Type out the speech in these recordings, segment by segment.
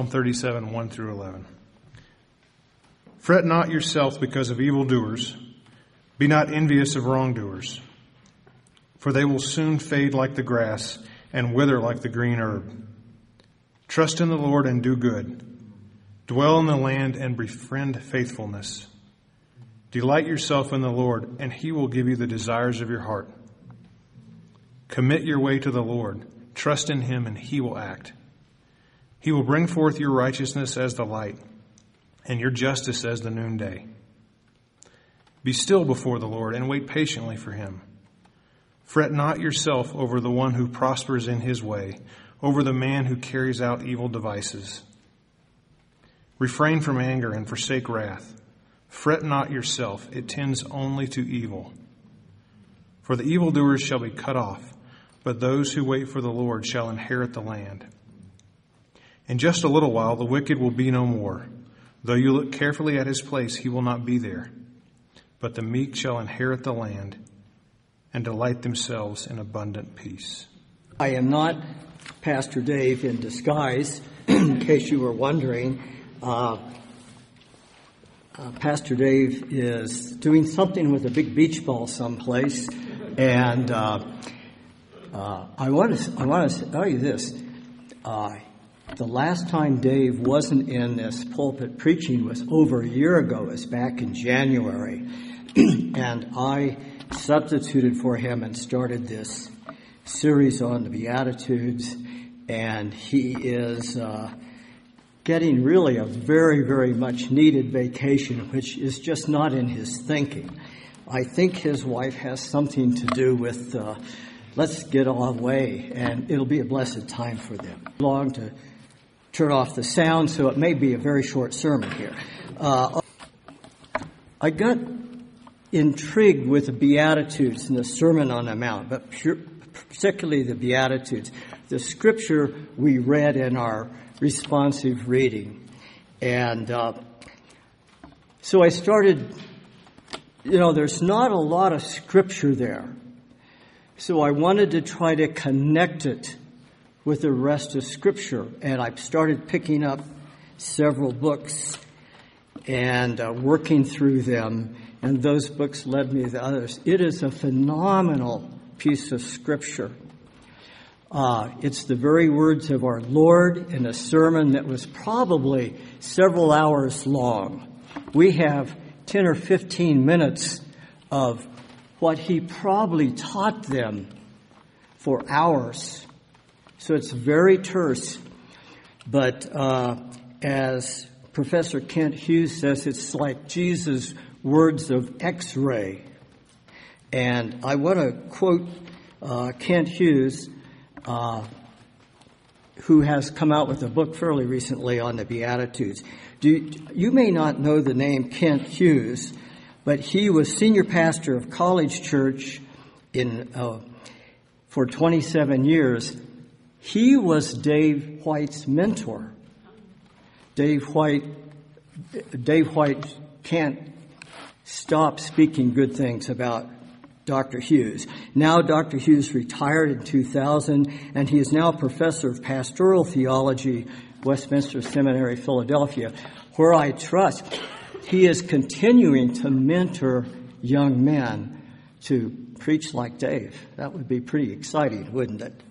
Psalm 37, 1 through 11. Fret not yourself because of evildoers. Be not envious of wrongdoers, for they will soon fade like the grass and wither like the green herb. Trust in the Lord and do good. Dwell in the land and befriend faithfulness. Delight yourself in the Lord, and he will give you the desires of your heart. Commit your way to the Lord. Trust in him, and he will act. He will bring forth your righteousness as the light, and your justice as the noonday. Be still before the Lord, and wait patiently for him. Fret not yourself over the one who prospers in his way, over the man who carries out evil devices. Refrain from anger and forsake wrath. Fret not yourself, it tends only to evil. For the evildoers shall be cut off, but those who wait for the Lord shall inherit the land. In just a little while the wicked will be no more. Though you look carefully at his place, he will not be there. But the meek shall inherit the land and delight themselves in abundant peace. I am not Pastor Dave in disguise, in case you were wondering. Pastor Dave is doing something with a big beach ball someplace, and I want to tell you this. The last time Dave wasn't in this pulpit preaching was over a year ago. It was back in January. And I substituted for him and started this series on the Beatitudes. And he is getting really a very, very much needed vacation, which is just not in his thinking. I think his wife has something to do with let's get away, and it'll be a blessed time for them. Long to turn off the sound, so it may be a very short sermon here. I got intrigued with the Beatitudes and the Sermon on the Mount, but particularly the Beatitudes, the scripture we read in our responsive reading. And so I started, there's not a lot of scripture there. So I wanted to try to connect it with the rest of Scripture. And I started picking up several books and working through them. And those books led me to others. It is a phenomenal piece of Scripture. It's the very words of our Lord in a sermon that was probably several hours long. We have 10 or 15 minutes of what he probably taught them for hours. So it's very terse. But as Professor Kent Hughes says, it's like Jesus' words of X-ray. And I want to quote Kent Hughes, who has come out with a book fairly recently on the Beatitudes. You may not know the name Kent Hughes, but he was senior pastor of College Church for 27 years. He was Dave White's mentor. Dave White can't stop speaking good things about Dr. Hughes. Now Dr. Hughes retired in 2000, and he is now a professor of pastoral theology, Westminster Seminary, Philadelphia, where I trust he is continuing to mentor young men to preach like Dave. That would be pretty exciting, wouldn't it?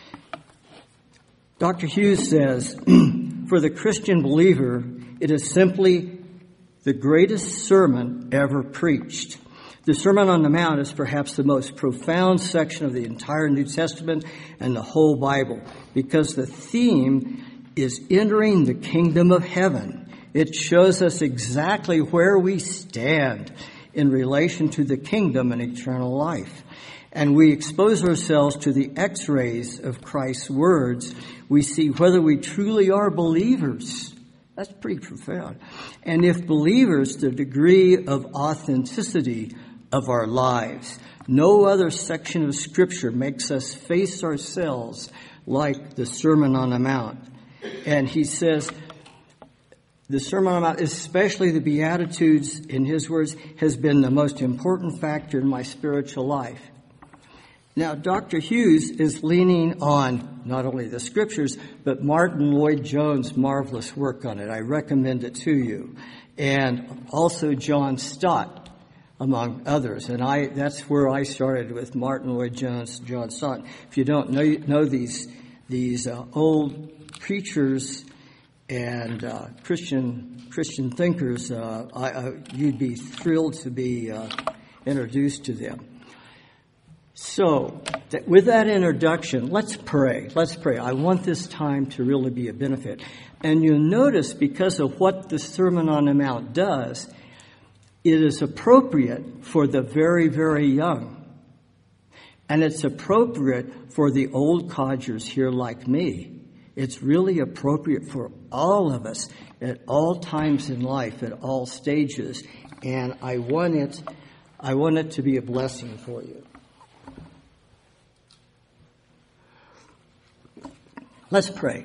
Dr. Hughes says, for the Christian believer, it is simply the greatest sermon ever preached. The Sermon on the Mount is perhaps the most profound section of the entire New Testament and the whole Bible, because the theme is entering the kingdom of heaven. It shows us exactly where we stand in relation to the kingdom and eternal life. And we expose ourselves to the X-rays of Christ's words. We see whether we truly are believers. That's pretty profound. And if believers, the degree of authenticity of our lives. No other section of Scripture makes us face ourselves like the Sermon on the Mount. And he says, the Sermon on the Mount, especially the Beatitudes, in his words, has been the most important factor in my spiritual life. Now, Dr. Hughes is leaning on not only the scriptures, but Martin Lloyd-Jones' marvelous work on it. I recommend it to you. And also John Stott, among others. And that's where I started with Martin Lloyd-Jones, John Stott. If you don't know these old preachers and Christian thinkers, you'd be thrilled to be introduced to them. So, with that introduction, let's pray. Let's pray. I want this time to really be a benefit. And you'll notice, because of what the Sermon on the Mount does, it is appropriate for the very, very young. And it's appropriate for the old codgers here like me. It's really appropriate for all of us at all times in life, at all stages. And I want it to be a blessing for you. Let's pray.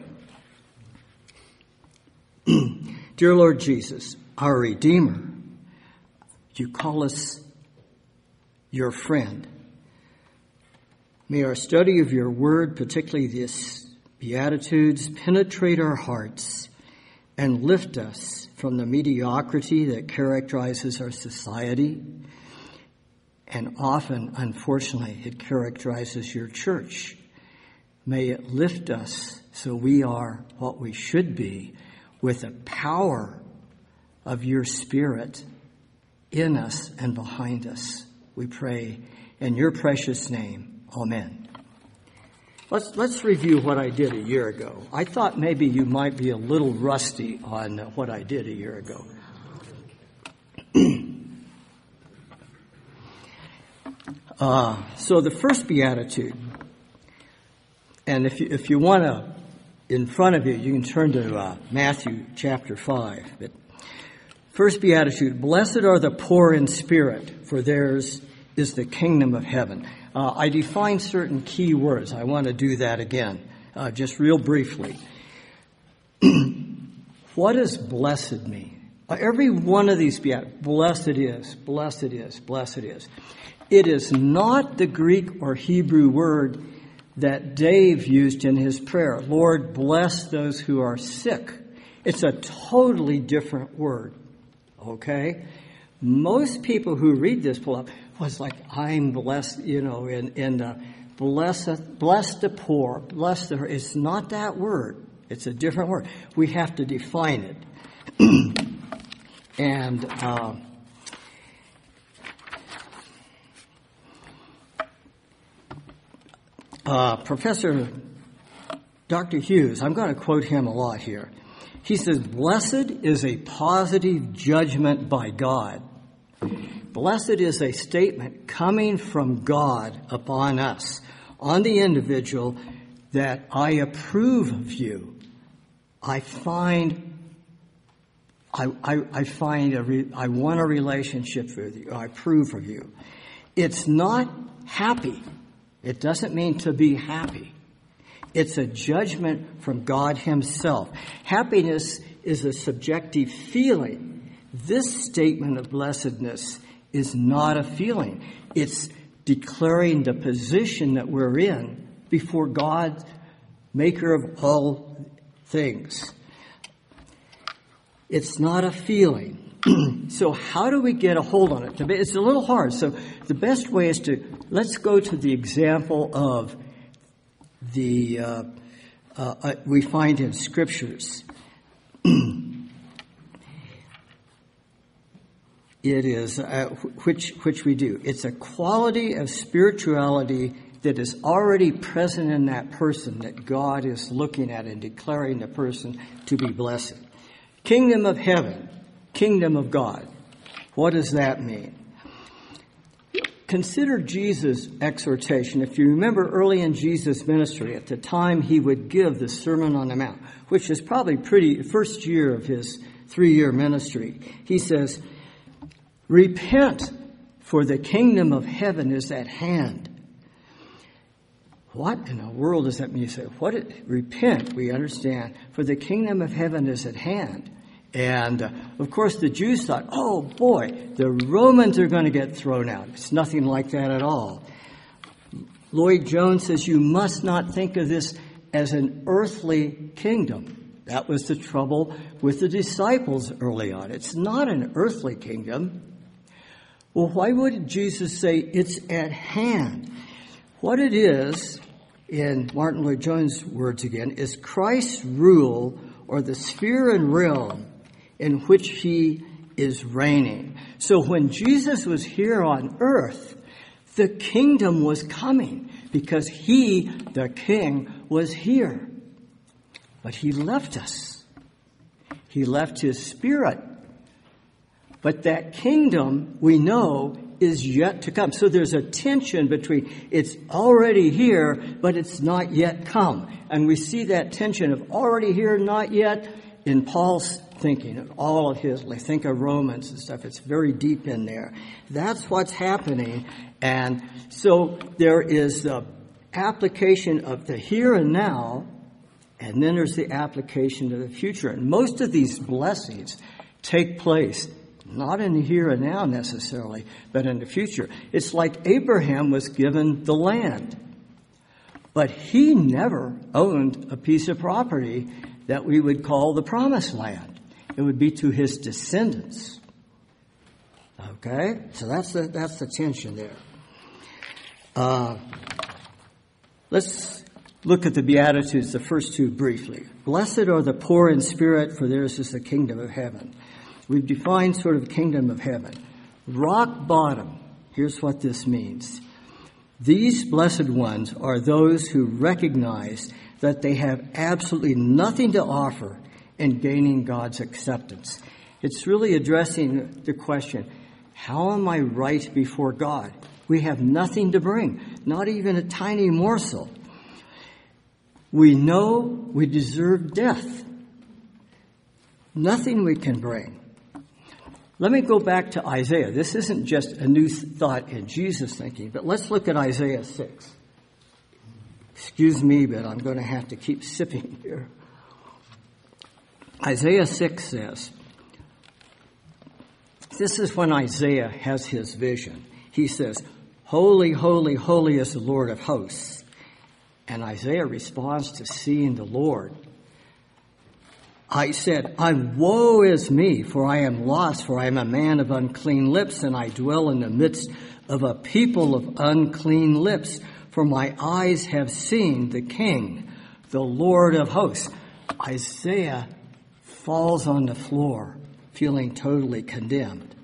Dear Lord Jesus, our Redeemer, you call us your friend. May our study of your word, particularly these Beatitudes, penetrate our hearts and lift us from the mediocrity that characterizes our society. And often, unfortunately, it characterizes your church. May it lift us so we are what we should be, with the power of your Spirit in us and behind us. We pray in your precious name. Amen. Let's review what I did a year ago. I thought maybe you might be a little rusty on what I did a year ago. So the first beatitude, and if you want to, in front of you, you can turn to Matthew chapter 5. But first beatitude, blessed are the poor in spirit, for theirs is the kingdom of heaven. I define certain key words. I want to do that again, just real briefly. What does blessed mean? Every one of these beatitudes, blessed is, blessed is, blessed is. It is not the Greek or Hebrew word that Dave used in his prayer. Lord, bless those who are sick. It's a totally different word. Okay? Most people who read this pull up was like, I'm blessed, bless the poor, bless the. It's not that word. It's a different word. We have to define it. And Professor Dr. Hughes, I'm going to quote him a lot here. He says, blessed is a positive judgment by God. Blessed is a statement coming from God upon us, on the individual, that I approve of you. I want a relationship with you. I approve of you. It's not happy. It doesn't mean to be happy. It's a judgment from God himself. Happiness is a subjective feeling. This statement of blessedness is not a feeling. It's declaring the position that we're in before God, maker of all things. It's not a feeling. So how do we get a hold on it? It's a little hard. So the best way is let's go to the example of we find in scriptures. It is, which we do. It's a quality of spirituality that is already present in that person that God is looking at and declaring the person to be blessed. Kingdom of heaven, kingdom of God. What does that mean? Consider Jesus' exhortation. If you remember early in Jesus' ministry, at the time he would give the Sermon on the Mount, which is probably first year of his 3-year ministry, he says, repent, for the kingdom of heaven is at hand. What in the world does that mean? You say, repent, we understand, for the kingdom of heaven is at hand. And, of course, the Jews thought, oh, boy, the Romans are going to get thrown out. It's nothing like that at all. Lloyd Jones says you must not think of this as an earthly kingdom. That was the trouble with the disciples early on. It's not an earthly kingdom. Well, why would Jesus say it's at hand? What it is, in Martin Lloyd Jones' words again, is Christ's rule or the sphere and realm in which he is reigning. So when Jesus was here on earth, the kingdom was coming because he, the king, was here. But he left us. He left his spirit. But that kingdom, we know, is yet to come. So there's a tension between it's already here, but it's not yet come. And we see that tension of already here, not yet, in Paul's thinking, of all of his, like think of Romans and stuff. It's very deep in there. That's what's happening. And so there is the application of the here and now, and then there's the application to the future. And most of these blessings take place not in the here and now necessarily, but in the future. It's like Abraham was given the land, but he never owned a piece of property that we would call the promised land. It would be to his descendants. Okay? So that's the tension there. Let's look at the Beatitudes, the first two briefly. Blessed are the poor in spirit, for theirs is the kingdom of heaven. We've defined sort of kingdom of heaven. Rock bottom. Here's what this means. These blessed ones are those who recognize that they have absolutely nothing to offer in gaining God's acceptance. It's really addressing the question, how am I right before God? We have nothing to bring, not even a tiny morsel. We know we deserve death. Nothing we can bring. Let me go back to Isaiah. This isn't just a new thought in Jesus' thinking, but let's look at Isaiah 6. Excuse me, but I'm going to have to keep sipping here. Isaiah 6 says, this is when Isaiah has his vision. He says, holy, holy, holy is the Lord of hosts. And Isaiah responds to seeing the Lord. I said, woe is me, for I am lost, for I am a man of unclean lips, and I dwell in the midst of a people of unclean lips. For my eyes have seen the King, the Lord of hosts. Isaiah falls on the floor, feeling totally condemned.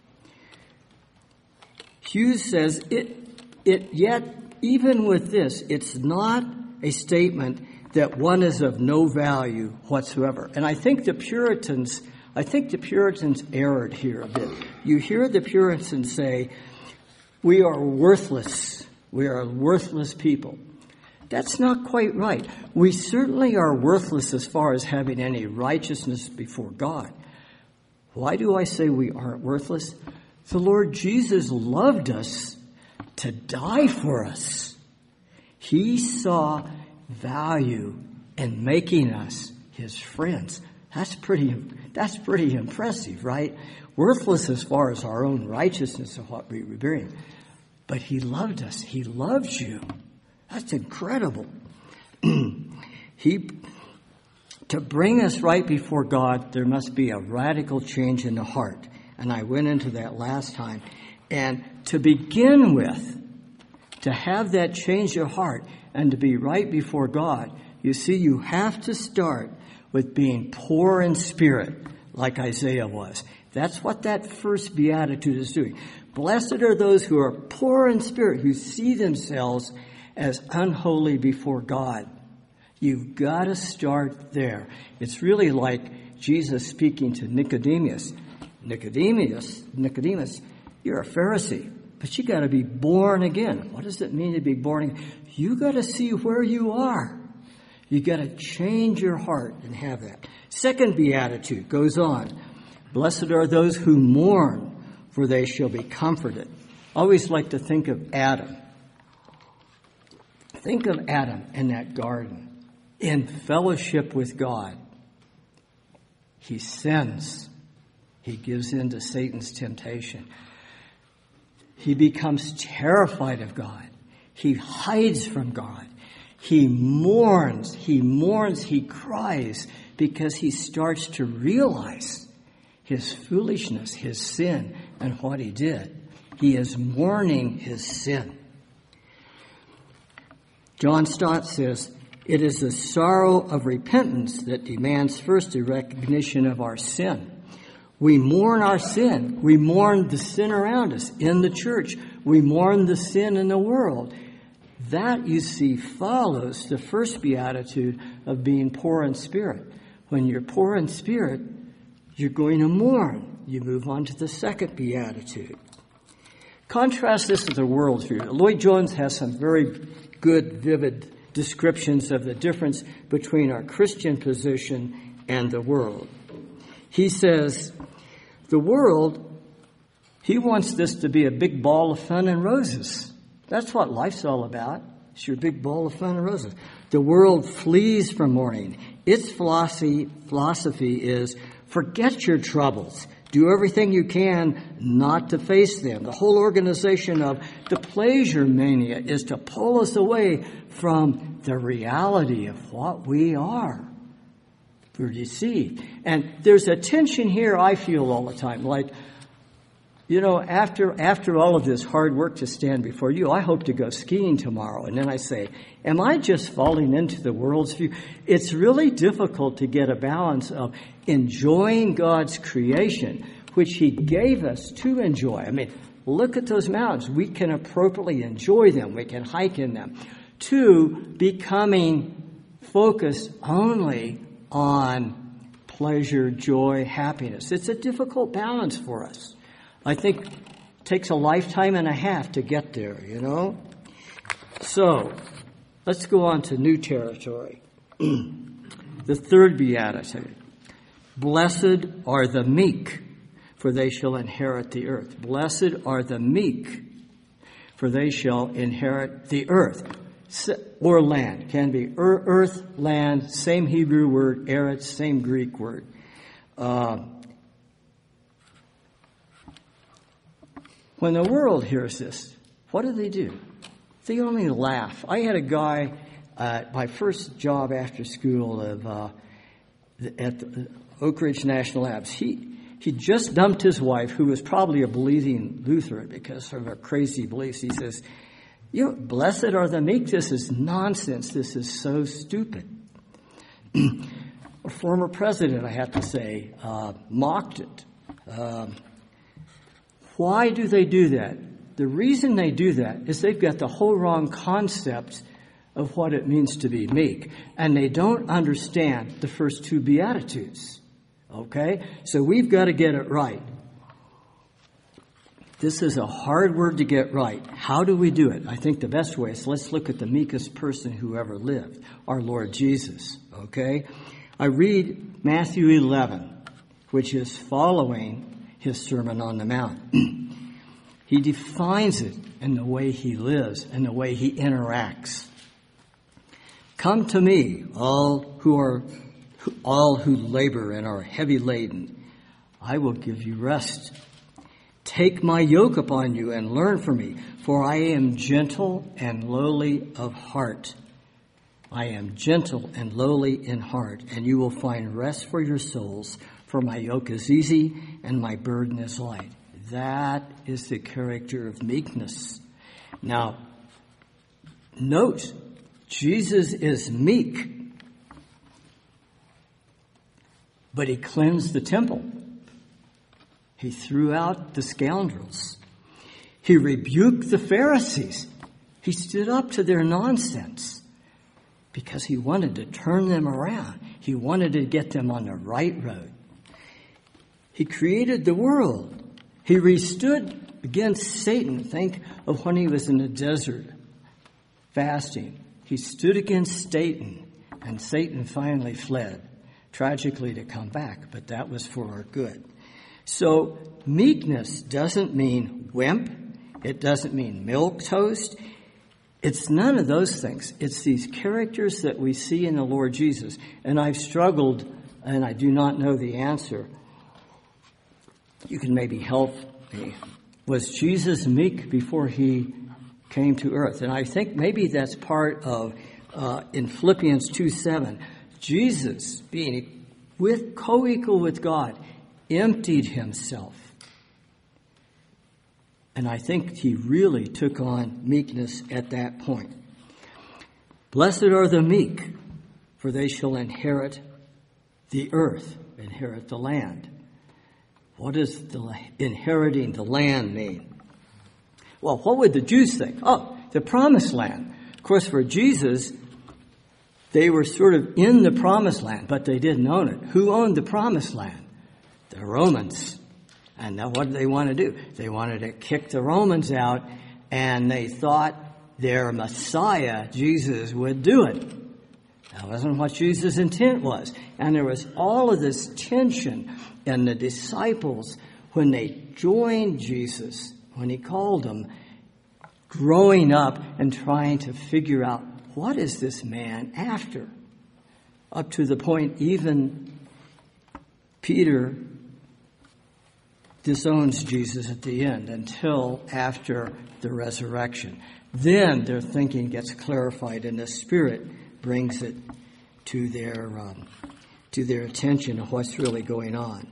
Hughes says, yet even with this, it's not a statement that one is of no value whatsoever. And I think the Puritans erred here a bit. You hear the Puritans say, we are worthless. We are a worthless people. That's not quite right. We certainly are worthless as far as having any righteousness before God. Why do I say we aren't worthless? The Lord Jesus loved us to die for us. He saw value in making us his friends. That's pretty impressive, right? Worthless as far as our own righteousness of what we bring. But he loved us. He loves you. That's incredible. To bring us right before God, there must be a radical change in the heart. And I went into that last time. And to begin with, to have that change of heart and to be right before God, you see, you have to start with being poor in spirit, like Isaiah was. That's what that first beatitude is doing. Blessed are those who are poor in spirit, who see themselves as unholy before God. You've got to start there. It's really like Jesus speaking to Nicodemus. Nicodemus, you're a Pharisee, but you got to be born again. What does it mean to be born again? You got to see where you are. You got to change your heart and have that. Second beatitude goes on. Blessed are those who mourn, for they shall be comforted. I always like to think of Adam. Think of Adam in that garden, in fellowship with God. He sins. He gives in to Satan's temptation. He becomes terrified of God. He hides from God. He mourns, he cries, because he starts to realize his foolishness, his sin, and what he did. He is mourning his sin. John Stott says, it is the sorrow of repentance that demands first a recognition of our sin. We mourn our sin. We mourn the sin around us in the church. We mourn the sin in the world. That, you see, follows the first beatitude of being poor in spirit. When you're poor in spirit, you're going to mourn. You move on to the second beatitude. Contrast this with the world's view. Lloyd Jones has some very good, vivid descriptions of the difference between our Christian position and the world. He says, the world, he wants this to be a big ball of fun and roses. That's what life's all about. It's your big ball of fun and roses. The world flees from mourning. Its philosophy is forget your troubles. Do everything you can not to face them. The whole organization of the pleasure mania is to pull us away from the reality of what we are. We're deceived. And there's a tension here I feel all the time. Like, you know, after all of this hard work to stand before you, I hope to go skiing tomorrow. And then I say, am I just falling into the world's view? It's really difficult to get a balance of enjoying God's creation, which he gave us to enjoy. I mean, look at those mountains. We can appropriately enjoy them. We can hike in them. To becoming focused only on pleasure, joy, happiness. It's a difficult balance for us. I think it takes a lifetime and a half to get there, you know? So, let's go on to new territory. The third beatitude. Blessed are the meek, for they shall inherit the earth. Blessed are the meek, for they shall inherit the earth. Or land. Can be earth, land, same Hebrew word, eretz, same Greek word. When the world hears this, what do? They only laugh. I had a guy, my first job after school at the Oak Ridge National Labs. He just dumped his wife, who was probably a believing Lutheran because of her crazy beliefs. He says, you know, blessed are the meek. This is nonsense. This is so stupid. A former president, I have to say, mocked it. Why do they do that? The reason they do that is they've got the whole wrong concept of what it means to be meek. And they don't understand the first two Beatitudes. Okay? So we've got to get it right. This is a hard word to get right. How do we do it? I think the best way is let's look at the meekest person who ever lived, our Lord Jesus. Okay? I read Matthew 11, which is following his Sermon on the Mount. He defines it in the way he lives and the way he interacts. Come to me, all who labor and are heavy laden. I will give you rest. Take my yoke upon you and learn from me, for I am gentle and lowly of heart. I am gentle and lowly in heart, and you will find rest for your souls, for my yoke is easy and my burden is light. That is the character of meekness. Now, note, Jesus is meek, but he cleansed the temple. He threw out the scoundrels. He rebuked the Pharisees. He stood up to their nonsense because he wanted to turn them around. He wanted to get them on the right road. He created the world. He withstood against Satan. Think of when he was in the desert fasting. He stood against Satan, and Satan finally fled, tragically to come back, but that was for our good. So meekness doesn't mean wimp. It doesn't mean milquetoast. It's none of those things. It's these characters that we see in the Lord Jesus. And I've struggled, and I do not know the answer. You can maybe help me. Was Jesus meek before he came to earth. And I think maybe that's part of, in Philippians 2:7, Jesus, being co-equal with God, emptied himself. And I think he really took on meekness at that point. Blessed are the meek, for they shall inherit the earth, inherit the land. What does inheriting the land mean? Well, what would the Jews think? Oh, the promised land. Of course, for Jesus, they were sort of in the promised land, but they didn't own it. Who owned the promised land? The Romans. And now what did they want to do? They wanted to kick the Romans out, and they thought their Messiah, Jesus, would do it. That wasn't what Jesus' intent was. And there was all of this tension in the disciples when they joined Jesus, when he called them, growing up and trying to figure out, what is this man after? Up to the point even Peter disowns Jesus at the end until after the resurrection. Then their thinking gets clarified and the Spirit brings it to their attention of what's really going on.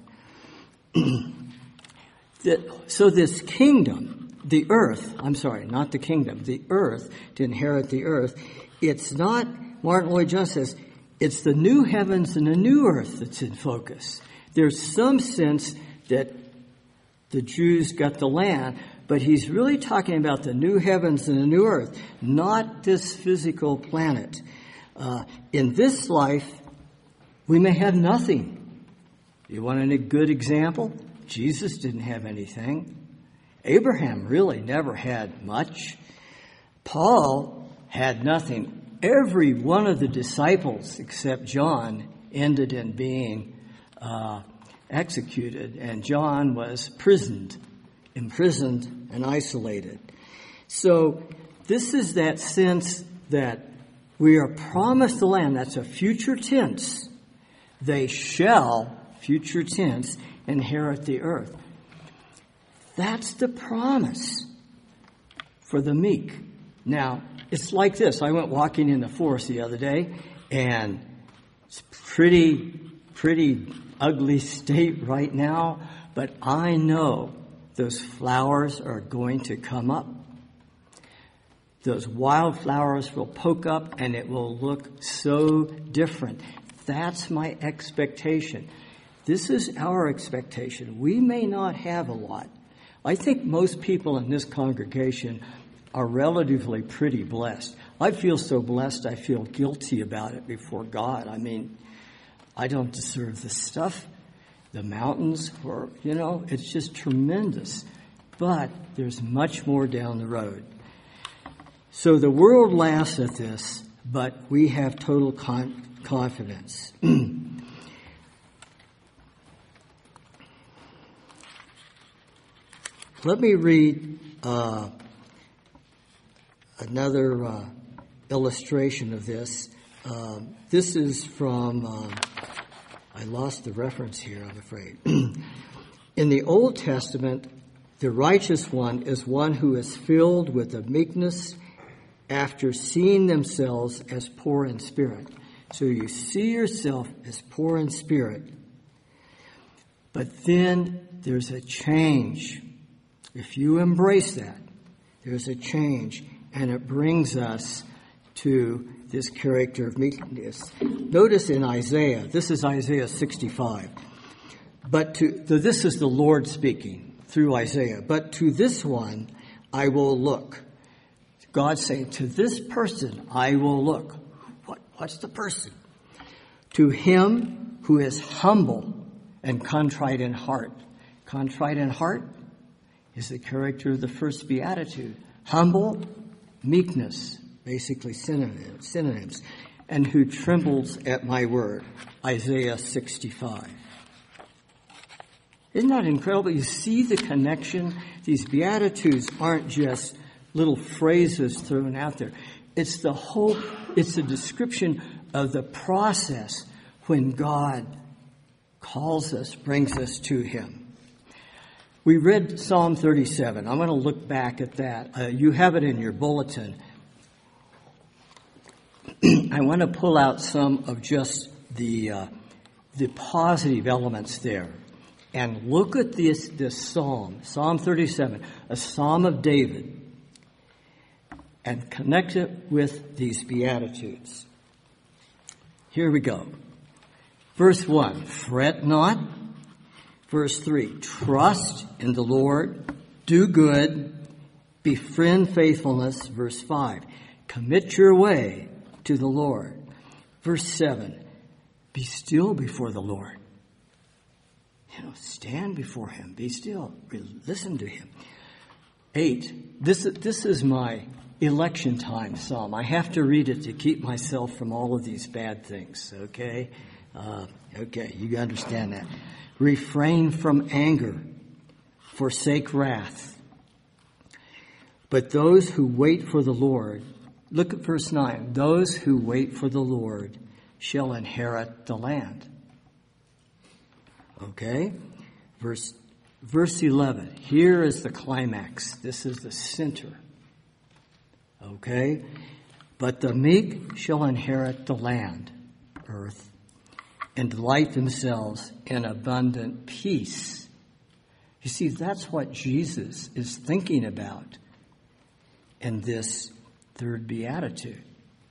So this kingdom, the earth, the earth, to inherit the earth, it's not, Martin Lloyd-Jones says, it's the new heavens and the new earth that's in focus. There's some sense that the Jews got the land, but he's really talking about the new heavens and the new earth, not this physical planet. In this life, we may have nothing. You want a good example? Jesus didn't have anything. Abraham really never had much. Paul had nothing. Every one of the disciples, except John, ended in being executed, and John was imprisoned and isolated. So this is that sense that we are promised the land. That's a future tense. They shall, future tense, inherit the earth. That's the promise for the meek. Now, it's like this. I went walking in the forest the other day, and it's pretty ugly state right now, but I know those flowers are going to come up. Those wildflowers will poke up and it will look so different. That's my expectation. This is our expectation. We may not have a lot. I think most people in this congregation are relatively pretty blessed. I feel so blessed I feel guilty about it before God. I mean, I don't deserve this stuff. The mountains, it's just tremendous. But there's much more down the road. So the world laughs at this, but we have total confidence. Let me read another illustration of this. This is from... I lost the reference here, I'm afraid. In the Old Testament, the righteous one is one who is filled with the meekness after seeing themselves as poor in spirit. So you see yourself as poor in spirit. But then there's a change. If you embrace that, there's a change, and it brings us to this character of meekness. Notice in Isaiah, this is Isaiah 65. This is the Lord speaking through Isaiah. But to this one I will look. God saying, to this person I will look. What's the person? To him who is humble and contrite in heart. Contrite in heart is the character of the first beatitude. Humble, meekness, basically synonyms. And who trembles at my word. Isaiah 65. Isn't that incredible? You see the connection? These beatitudes aren't just little phrases thrown out there. It's the hope, it's a description of the process when God calls us, brings us to him. We read Psalm 37. I'm going to look back at that. You have it in your bulletin. I want to pull out some of just the positive elements there. And look at this psalm, Psalm 37, a psalm of David, and connect it with these Beatitudes. Here we go. Verse 1, fret not. Verse 3, trust in the Lord, do good, befriend faithfulness. Verse 5, commit your way to the Lord. Verse 7, be still before the Lord. Stand before him, be still, listen to him. 8, this is my election time psalm. I have to read it to keep myself from all of these bad things, okay? Okay, you understand that. Refrain from anger, forsake wrath. But those who wait for the Lord, look at verse 9, those who wait for the Lord shall inherit the land. Okay? Verse 11, here is the climax. This is the center. Okay? But the meek shall inherit the land, earth, and delight themselves in abundant peace. You see, that's what Jesus is thinking about in this third beatitude.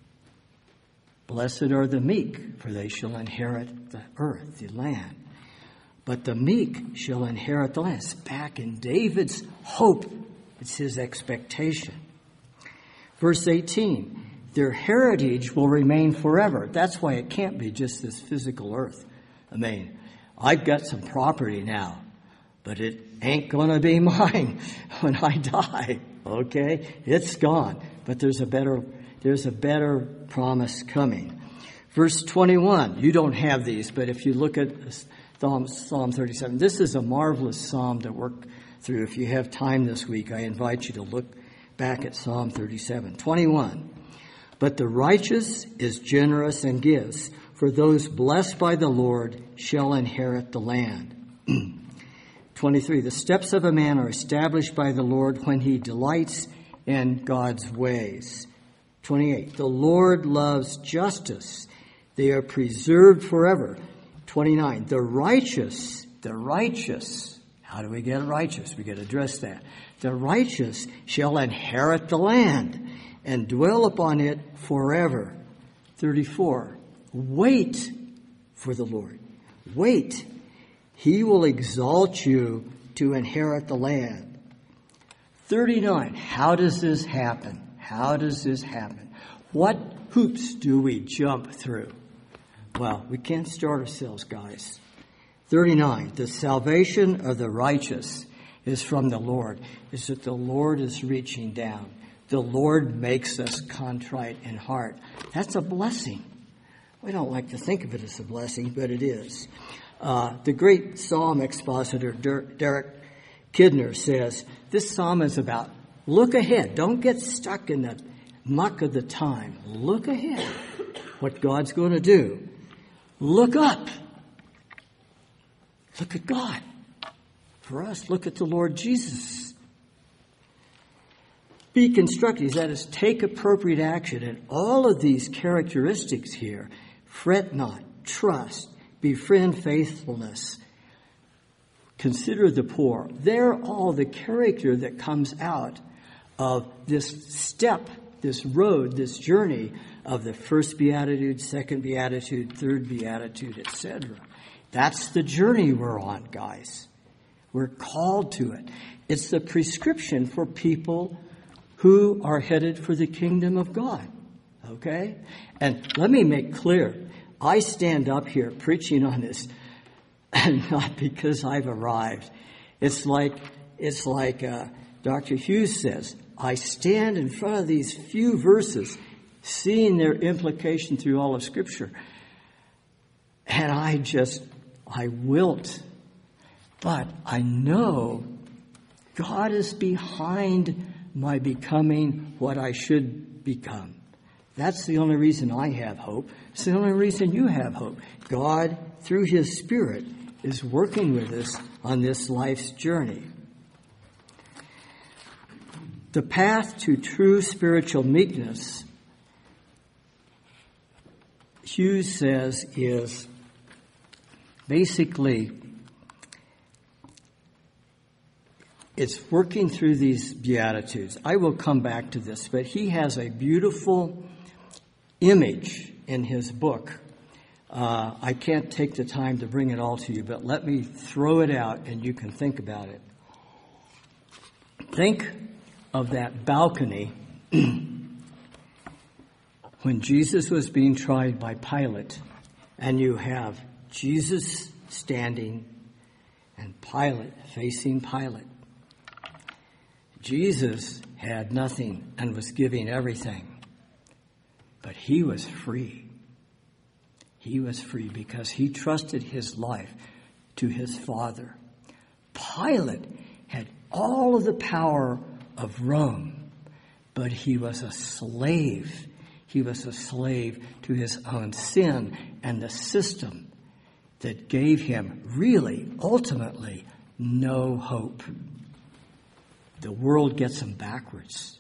Blessed are the meek, for they shall inherit the earth, the land. But the meek shall inherit the land. It's back in David's hope. It's his expectation. Verse 18, their heritage will remain forever. That's why it can't be just this physical earth. I mean, I've got some property now, but it ain't going to be mine when I die. Okay? It's gone. But there's a better promise coming. Verse 21, you don't have these, but if you look at Psalm 37, this is a marvelous psalm to work through. If you have time this week, I invite you to look back at Psalm 37. 21, but the righteous is generous and gives, for those blessed by the Lord shall inherit the land. 23, the steps of a man are established by the Lord when he delights in God's ways. 28, the Lord loves justice. They are preserved forever. 29, the righteous, how do we get righteous? We got to address that. The righteous shall inherit the land and dwell upon it forever. 34, wait for the Lord. Wait. He will exalt you to inherit the land. 39, how does this happen? How does this happen? What hoops do we jump through? Well, we can't start ourselves, guys. 39, the salvation of the righteous is from the Lord. Is that the Lord is reaching down. The Lord makes us contrite in heart. That's a blessing. We don't like to think of it as a blessing, but it is. The great psalm expositor, Derek Kidner, says, this psalm is about look ahead. Don't get stuck in the muck of the time. Look ahead. What God's going to do. Look up. Look at God. For us, look at the Lord Jesus. Be constructive, that is, take appropriate action. And all of these characteristics here, fret not, trust, befriend faithfulness, consider the poor. They're all the character that comes out of this step, this road, this journey of the first beatitude, second beatitude, third beatitude, etc. That's the journey we're on, guys. We're called to it. It's the prescription for people who are headed for the kingdom of God. Okay? And let me make clear, I stand up here preaching on this, and not because I've arrived. It's like Dr. Hughes says, I stand in front of these few verses, seeing their implication through all of Scripture, and I wilt. But I know God is behind my becoming what I should become. That's the only reason I have hope. It's the only reason you have hope. God, through His Spirit, is working with us on this life's journey. The path to true spiritual meekness, Hughes says, is basically it's working through these Beatitudes. I will come back to this, but he has a beautiful image in his book. I can't take the time to bring it all to you, but let me throw it out and you can think about it. Think of that balcony when Jesus was being tried by Pilate, and you have Jesus standing and Pilate facing Pilate. Jesus had nothing and was giving everything, but he was free. He was free because he trusted his life to his Father. Pilate had all of the power of Rome, but he was a slave. He was a slave to his own sin and the system that gave him really, ultimately, no hope. The world gets him backwards.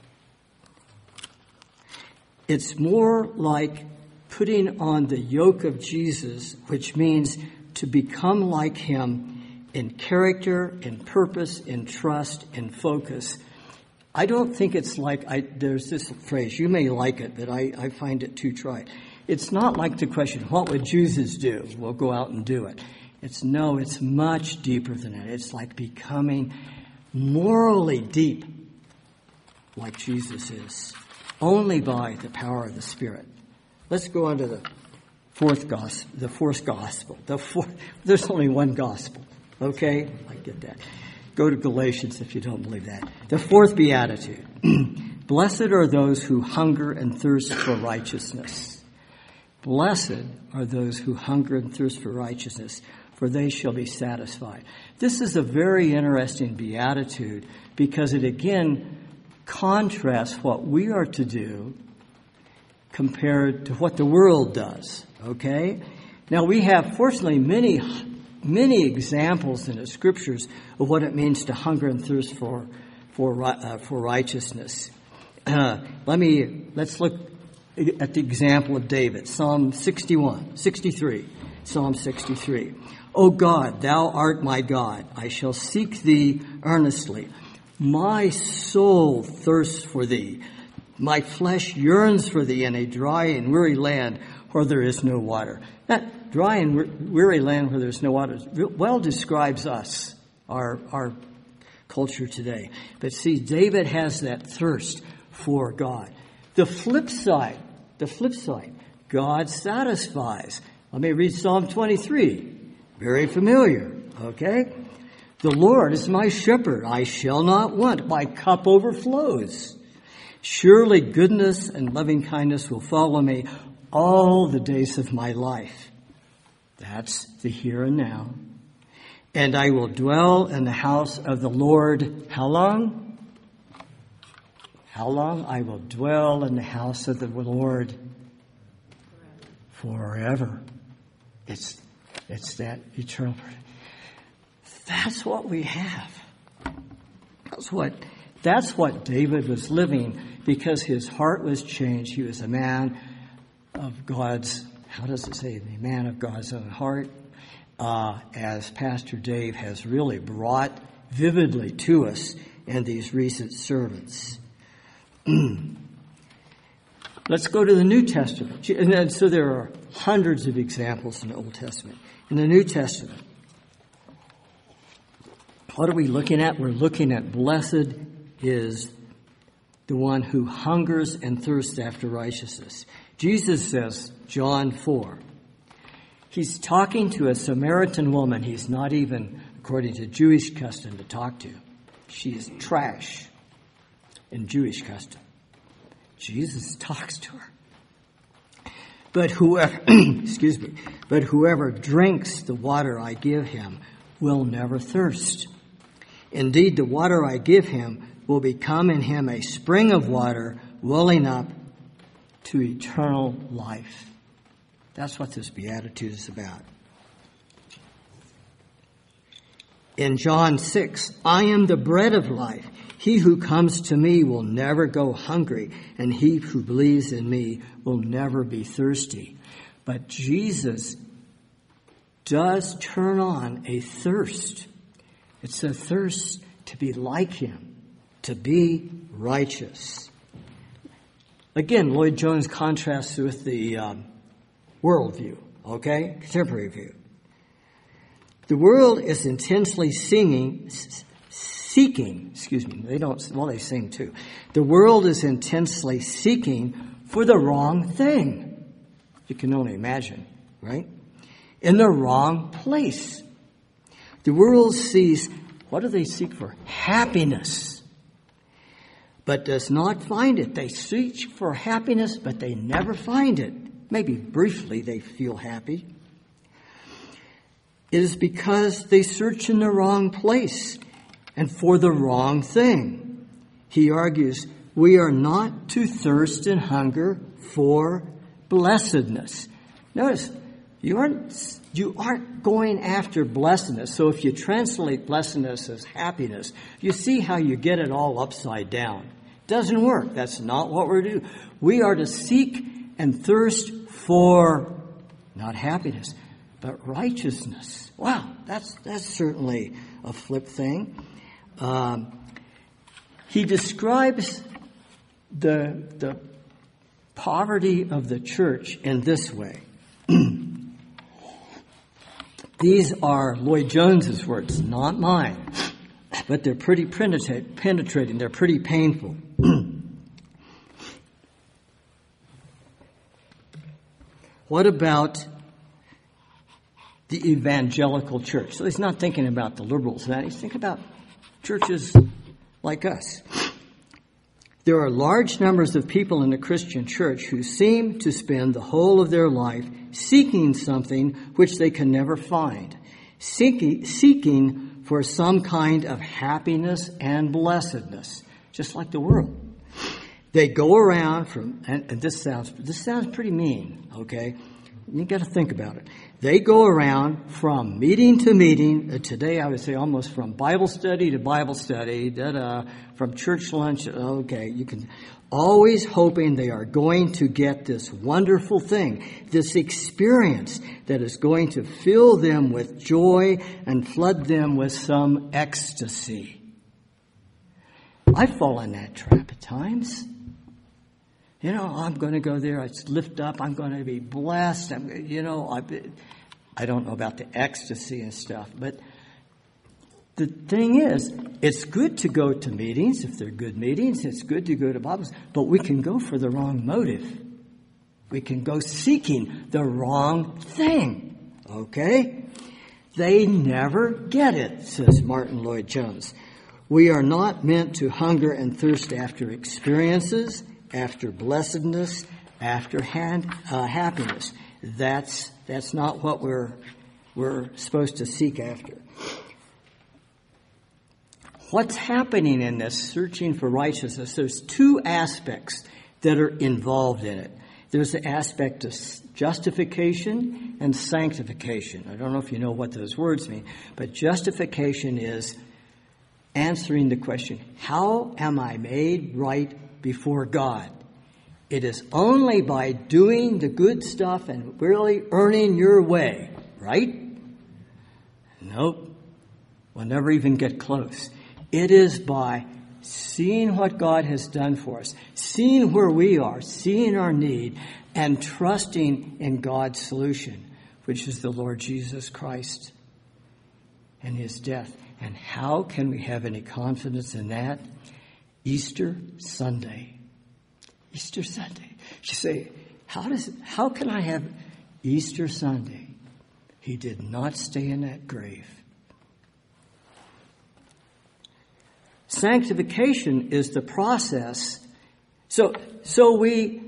It's more like putting on the yoke of Jesus, which means to become like him in character, in purpose, in trust, in focus. I don't think it's like, there's this phrase, you may like it, but I find it too trite. It's not like the question, what would Jesus do? We'll go out and do it. It's much deeper than that. It's like becoming morally deep like Jesus is, only by the power of the Spirit. Let's go on to the fourth gospel. There's only one gospel, okay? I get that. Go to Galatians if you don't believe that. The fourth beatitude. Blessed are those who hunger and thirst for righteousness. Blessed are those who hunger and thirst for righteousness, for they shall be satisfied. This is a very interesting beatitude because it again contrasts what we are to do compared to what the world does, okay? Now we have, fortunately, many examples in the scriptures of what it means to hunger and thirst for righteousness. Let's look at the example of David, Psalm 63. O God, thou art my God. I shall seek thee earnestly. My soul thirsts for thee. My flesh yearns for thee in a dry and weary land where there is no water. That dry and weary land where there's no water well describes us, our culture today. But see, David has that thirst for God. The flip side, God satisfies. Let me read Psalm 23. Very familiar, okay? The Lord is my shepherd. I shall not want. My cup overflows. Surely goodness and loving kindness will follow me all the days of my life. That's the here and now. And I will dwell in the house of the Lord. How long? How long? I will dwell in the house of the Lord forever. It's that eternal. That's what we have. That's what David was living because his heart was changed. He was a man of God's, how does it say, the man of God's own heart, as Pastor Dave has really brought vividly to us in these recent sermons. Let's go to the New Testament. And so there are hundreds of examples in the Old Testament. In the New Testament, what are we looking at? We're looking at blessed is the one who hungers and thirsts after righteousness. Jesus says, John 4, he's talking to a Samaritan woman he's not even, according to Jewish custom, to talk to. She is trash in Jewish custom. Jesus talks to her. But whoever, but whoever drinks the water I give him will never thirst. Indeed, the water I give him will become in him a spring of water welling up to eternal life. That's what this beatitude is about. In John 6, I am the bread of life. He who comes to me will never go hungry, and he who believes in me will never be thirsty. But Jesus does turn on a thirst. It's a thirst to be like him, to be righteous. Again, Lloyd-Jones contrasts with the worldview, okay? Contemporary view. The world is intensely seeking, they sing too. The world is intensely seeking for the wrong thing. You can only imagine, right? In the wrong place. The world sees, what do they seek for? Happiness. But does not find it. They seek for happiness, but they never find it. Maybe briefly they feel happy. It is because they search in the wrong place and for the wrong thing. He argues, we are not to thirst and hunger for blessedness. Notice, you aren't going after blessedness. So if you translate blessedness as happiness, you see how you get it all upside down. It doesn't work. That's not what we're doing. We are to seek and thirst for not happiness, but righteousness. Wow, that's certainly a flip thing. He describes the poverty of the church in this way. These are Lloyd-Jones's words, not mine, but they're pretty penetrating. They're pretty painful. What about the evangelical church? So he's not thinking about the liberals now. He's thinking about churches like us. There are large numbers of people in the Christian church who seem to spend the whole of their life seeking something which they can never find, seeking for some kind of happiness and blessedness, just like the world. They go around and this sounds pretty mean, okay? You got to think about it. They go around from meeting to meeting. Today, I would say almost from Bible study to Bible study, from church lunch. Okay, you can always hoping they are going to get this wonderful thing, this experience that is going to fill them with joy and flood them with some ecstasy. I fall in that trap at times. You know, I'm going to go there. I lift up. I'm going to be blessed. I don't know about the ecstasy and stuff, but the thing is, it's good to go to meetings if they're good meetings. It's good to go to Bibles, but we can go for the wrong motive. We can go seeking the wrong thing. Okay? They never get it, says Martin Lloyd-Jones. We are not meant to hunger and thirst after experiences, after blessedness, after happiness. That's not what we're supposed to seek after. What's happening in this searching for righteousness? There's two aspects that are involved in it. There's the aspect of justification and sanctification. I don't know if you know what those words mean, but justification is answering the question, how am I made right before God? It is only by doing the good stuff and really earning your way, right? Nope. We'll never even get close. It is by seeing what God has done for us, seeing where we are, seeing our need, and trusting in God's solution, which is the Lord Jesus Christ and his death. And how can we have any confidence in that? Easter Sunday. Easter Sunday. You say, how can I have Easter Sunday? He did not stay in that grave. Sanctification is the process. So we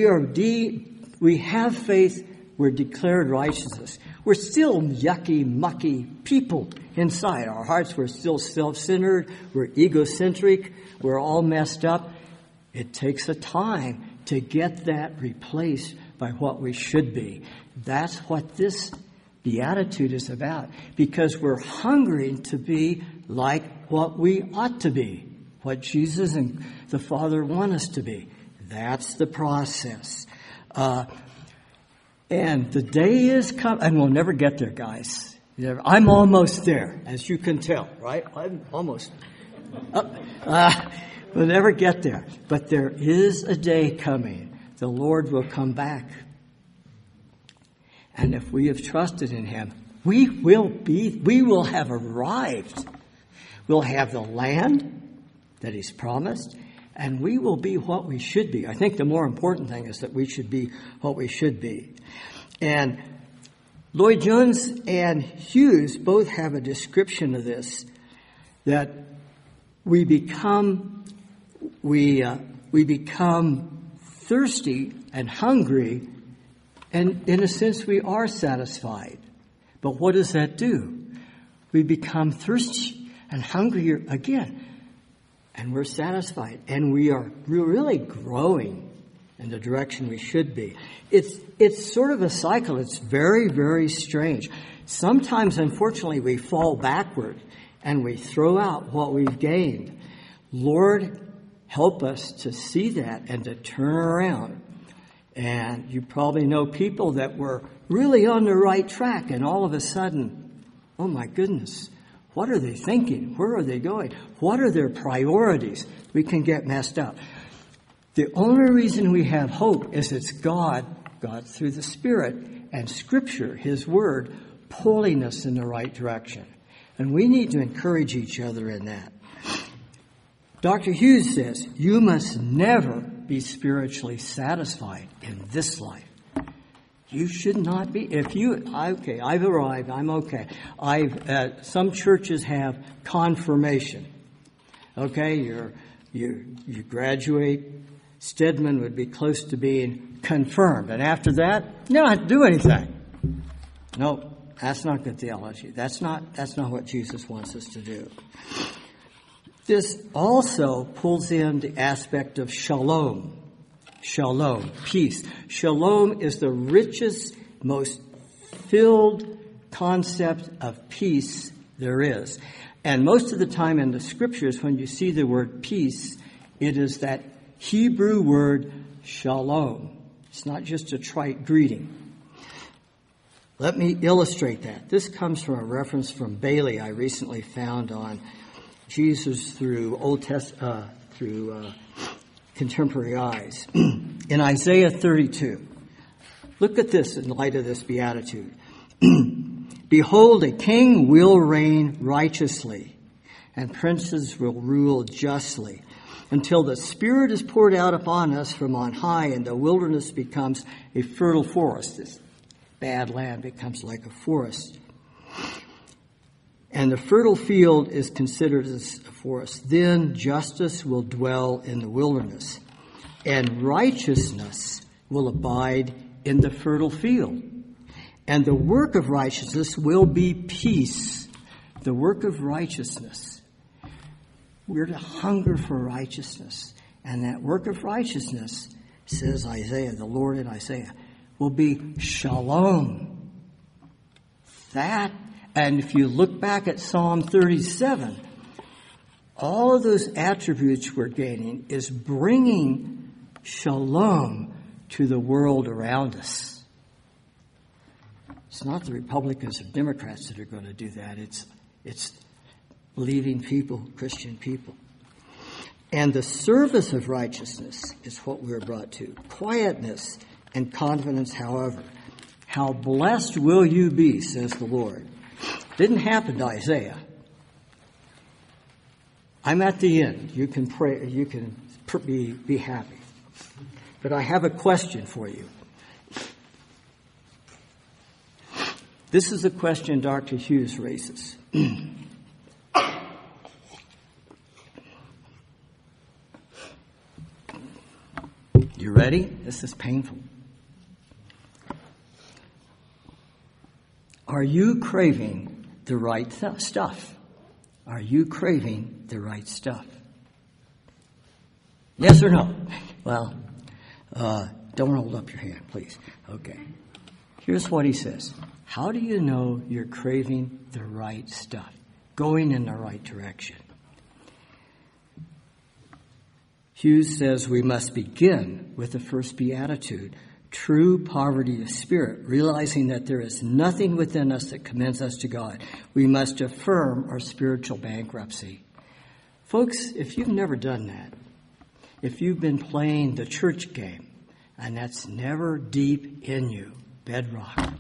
have faith, we're declared righteousness. We're still yucky, mucky people inside. Our hearts, we're still self-centered, we're egocentric, we're all messed up. It takes a time to get that replaced by what we should be. That's what this beatitude is about, because we're hungering to be like what we ought to be. what Jesus and the Father want us to be. That's the process. And the day is coming, and we'll never get there, guys. I'm almost there, as you can tell, right? I'm almost. We'll never get there. But there is a day coming. The Lord will come back. And if we have trusted in Him, we will have arrived. We'll have the land that He's promised, and we will be what we should be. I think the more important thing is that we should be what we should be. And Lloyd-Jones and Hughes both have a description of this, that we become thirsty and hungry, and in a sense we are satisfied. But what does that do? We become thirsty and hungrier again, and we're satisfied, and we're really growing in the direction we should be. It's sort of a cycle. It's very, very strange. Sometimes, unfortunately, we fall backward and we throw out what we've gained. Lord, help us to see that and to turn around. And you probably know people that were really on the right track, and all of a sudden, oh my goodness, what are they thinking? Where are they going? What are their priorities? We can get messed up. The only reason we have hope is it's God through the Spirit and Scripture, His Word, pulling us in the right direction. And we need to encourage each other in that. Dr. Hughes says, you must never be spiritually satisfied in this life. You should not be. I've arrived, I'm okay. Some churches have confirmation. Okay, you graduate. Stedman would be close to being confirmed. And after that, you don't have to do anything. No, that's not good theology. That's not what Jesus wants us to do. This also pulls in the aspect of shalom. Shalom, peace. Shalom is the richest, most filled concept of peace there is. And most of the time in the Scriptures, when you see the word peace, it is that Hebrew word shalom. It's not just a trite greeting. Let me illustrate that. This comes from a reference from Bailey I recently found on Jesus through contemporary eyes. In Isaiah 32, look at this in light of this beatitude. Behold, a king will reign righteously, and princes will rule justly, until the Spirit is poured out upon us from on high, and the wilderness becomes a fertile forest. This bad land becomes like a forest. And the fertile field is considered as a forest. Then justice will dwell in the wilderness, and righteousness will abide in the fertile field. And the work of righteousness will be peace. The work of righteousness. We're to hunger for righteousness. And that work of righteousness, says Isaiah, the Lord in Isaiah, will be shalom. That, and if you look back at Psalm 37, all of those attributes we're gaining is bringing shalom to the world around us. It's not the Republicans or Democrats that are going to do that. It's believing people, Christian people. And the service of righteousness is what we're brought to. Quietness and confidence, however. How blessed will you be, says the Lord. Didn't happen to Isaiah. I'm at the end. You can pray. You can be happy. But I have a question for you. This is a question Dr. Hughes raises. You ready? This is painful. Are you craving the right stuff? Are you craving the right stuff? Yes or no? Well, don't hold up your hand, please. Okay. Here's what he says. How do you know you're craving the right stuff? Going in the right direction? Hughes says we must begin with the first beatitude, true poverty of spirit, realizing that there is nothing within us that commends us to God. We must affirm our spiritual bankruptcy. Folks, if you've never done that, if you've been playing the church game, and that's never deep in you, bedrock,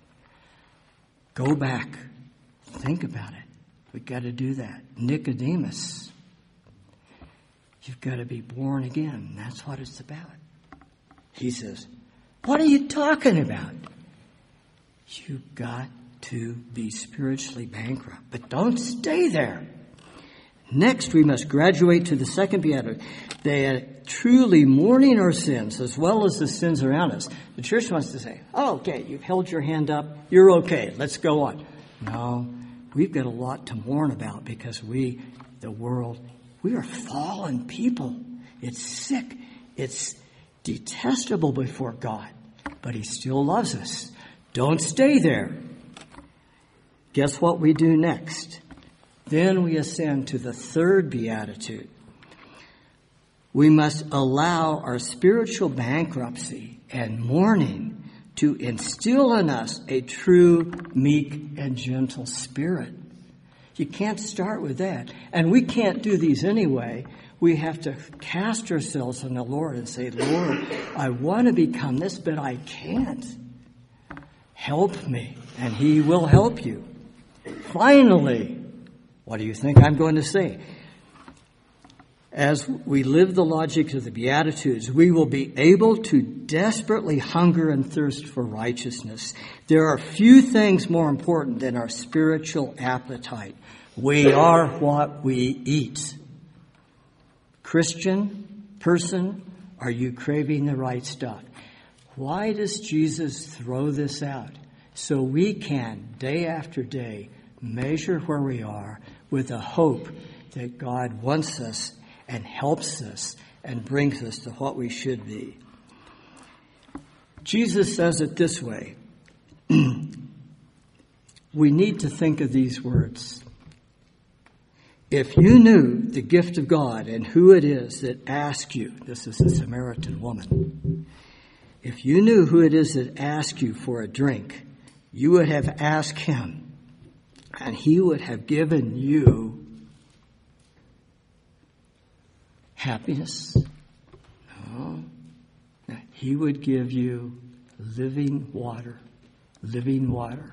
go back, think about it. We've got to do that. Nicodemus, you've got to be born again. That's what it's about. He says, what are you talking about? You've got to be spiritually bankrupt, but don't stay there. Next, we must graduate to the second beatitude. They are truly mourning our sins as well as the sins around us. The church wants to say, oh, okay, you've held your hand up. You're okay. Let's go on. No, we've got a lot to mourn about because we, the world, we are fallen people. It's sick. It's detestable before God, but he still loves us. Don't stay there. Guess what we do next? Then we ascend to the third beatitude. We must allow our spiritual bankruptcy and mourning to instill in us a true, meek, and gentle spirit. You can't start with that. And we can't do these anyway. We have to cast ourselves on the Lord and say, Lord, I want to become this, but I can't. Help me. And he will help you. Finally, what do you think I'm going to say? As we live the logic of the Beatitudes, we will be able to desperately hunger and thirst for righteousness. There are few things more important than our spiritual appetite. We are what we eat. Christian person, are you craving the right stuff? Why does Jesus throw this out? So we can, day after day, measure where we are with a hope that God wants us and helps us and brings us to what we should be. Jesus says it this way. We need to think of these words. If you knew the gift of God and who it is that asks you, this is a Samaritan woman, if you knew who it is that asks you for a drink, you would have asked him, and he would have given you happiness. No. He would give you living water. Living water.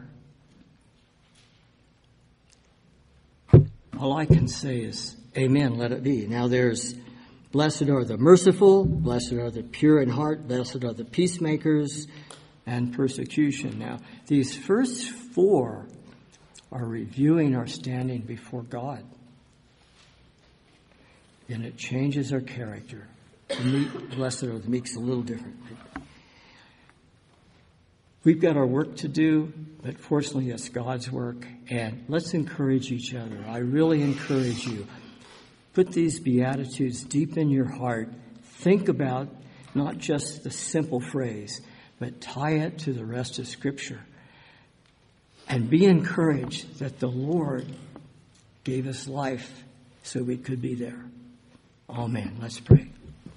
All I can say is, amen, let it be. Now there's, blessed are the merciful, blessed are the pure in heart, blessed are the peacemakers, and persecution. Now, these first four are reviewing our standing before God. And it changes our character. The meek, blessed are the meek, is a little different. We've got our work to do, but fortunately it's God's work. And let's encourage each other. I really encourage you. Put these Beatitudes deep in your heart. Think about not just the simple phrase, but tie it to the rest of Scripture. And be encouraged that the Lord gave us life so we could be there. Amen. Let's pray.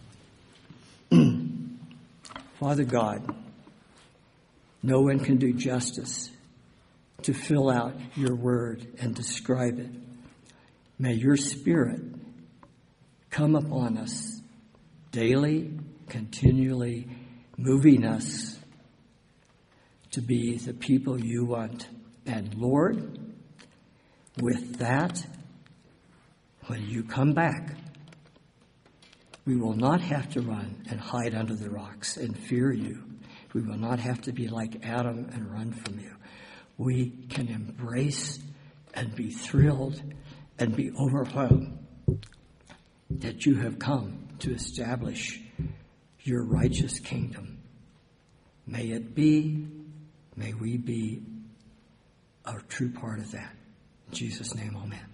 Father God, no one can do justice to fill out your word and describe it. May your Spirit come upon us daily, continually, moving us to be the people you want. And Lord, with that, when you come back, we will not have to run and hide under the rocks and fear you. We will not have to be like Adam and run from you. We can embrace and be thrilled and be overwhelmed that you have come to establish your righteous kingdom. May it be, may we be a true part of that. In Jesus' name, amen.